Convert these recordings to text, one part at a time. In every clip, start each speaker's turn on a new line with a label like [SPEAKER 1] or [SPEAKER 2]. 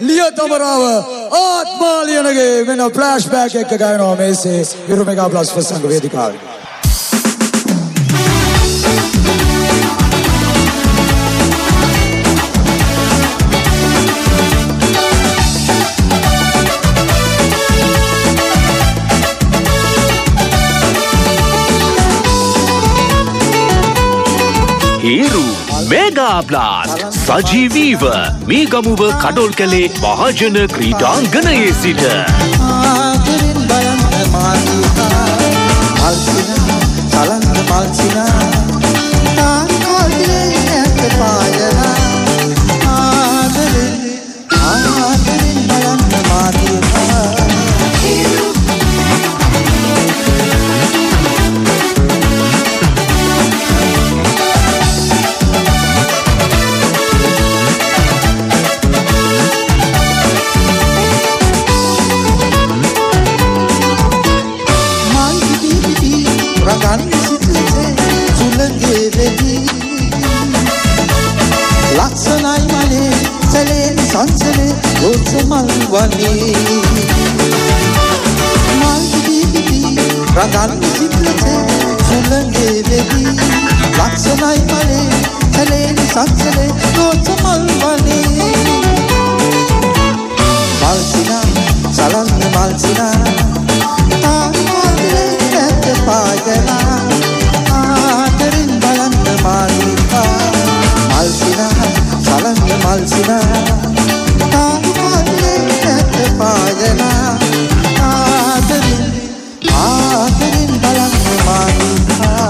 [SPEAKER 1] ලියතමරාව ආත්මාලියනගේ වෙන ෆ්ලෑෂ්බෑක් එක ගයනවා මේසේ විරු මෙගා ප්ලස් ප්‍රසංග වේදිකාවේ.
[SPEAKER 2] හිරු මෙගා බ්ලාස්ට් සජීවීව මේ ගමුව කඩොල් කැලේ මහජන ක්‍රීඩාංගණයේ සිට
[SPEAKER 3] ආදරෙන් බලන්න මාතිකා මල්සිනා සලන්න මල්සිනා තාන්කාදිලේ ඇත පායනා ආදරෙන් බලන්න මාතිකා ලක්ෂණයි මනේ සැලෙන් සංසලේ රෝසමල් වනේ මල් දිවි රඟන් සිත්ලසේ සුළඟේ වෙදී ලක්ෂණයි මනේ සැලෙන් සංසලේ රෝසමල් වනේ මල්සිනා සලන්න මල්සිනා තාකාදේ ඇත පායනා ආදරින් බලන්න මාලිකා මල්සිනා සලන්න මල්සිනා තාකාදේ ඇත පායනා ආදරින් බලන්න මාලිකා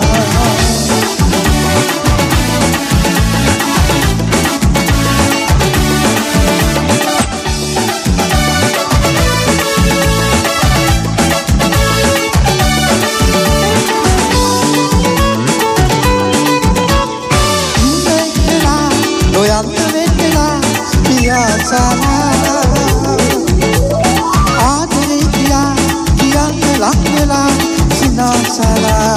[SPEAKER 3] ආදරේ කියා කියන්න ලක් වෙලා සිනාසලා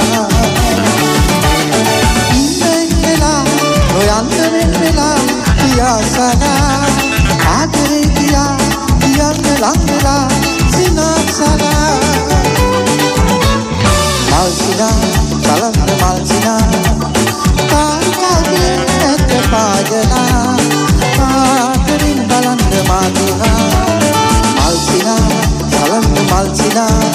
[SPEAKER 3] ඉන්නෙලා නොයන්න වෙලා පියාසලා ආදරේ කියා කියන්න ලක් වෙලා සිනාසලා මල්සිනා සලන්න මල්සිනා තාකාගේ ඇත පායනා බලන්න මාතුනා මල්සිනා සලන්න මල්සිනා